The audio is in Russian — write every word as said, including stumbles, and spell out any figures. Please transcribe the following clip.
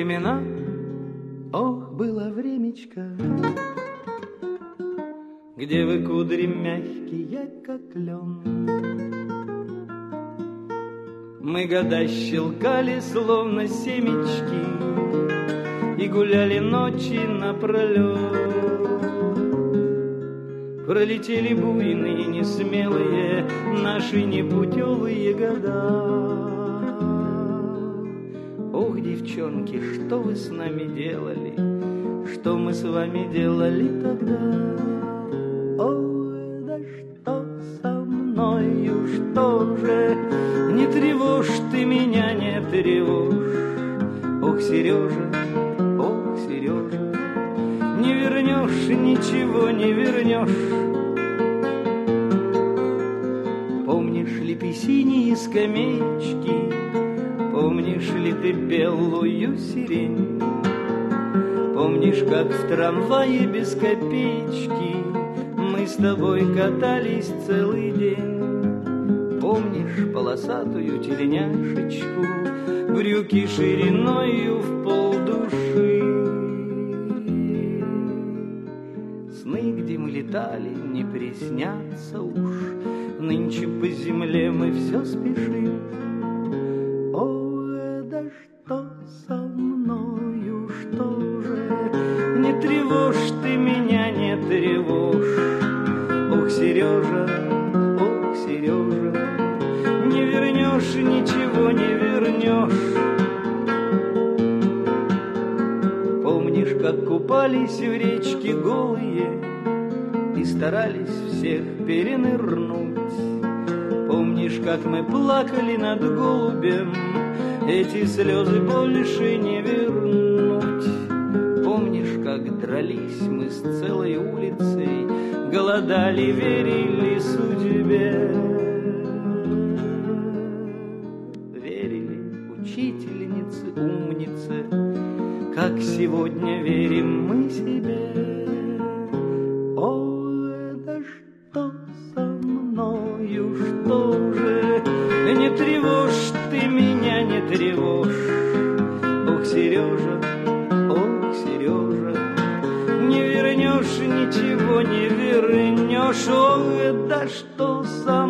времена, ох, было времечко, где вы кудри мягкие, как лен. Мы года щелкали, словно семечки, и гуляли ночи напролет. Пролетели буйные, несмелые наши непутевые года. Ох, девчонки, что вы с нами делали, что мы с вами делали тогда? Ой, да что со мною, что же? Не тревожь ты меня, не тревожь. Ох, Сережа, ох, Сережа, не вернешь, ничего не вернешь. Помнишь ли ты синие скамеечки, помнишь ли ты белую сирень? Помнишь, как в трамвае без копеечки мы с тобой катались целый день? Помнишь полосатую тельняшечку, брюки шириною в полдуши? Сны, где мы летали, не приснятся уж, нынче по земле мы все спешим. Ой, да что со мною, что же? Не тревожь ты меня, не тревожь. Ох, Сережа, ох, Сережа, не вернешь, ничего не вернешь. Помнишь, как купались в речке голые и старались всех перенырнуть? Помнишь, как мы плакали над голубем, эти слезы больше не вернуть? Помнишь, как дрались мы с целой улицей, голодали, верили судьбе? Верили учительнице, умнице, как сегодня верим мы себе. Ой, да что со мною, что же? Не тревожь ты меня, не тревожь. Ох, Сережа, ох, Сережа, не вернешь, ничего не вернешь. Ой, да что со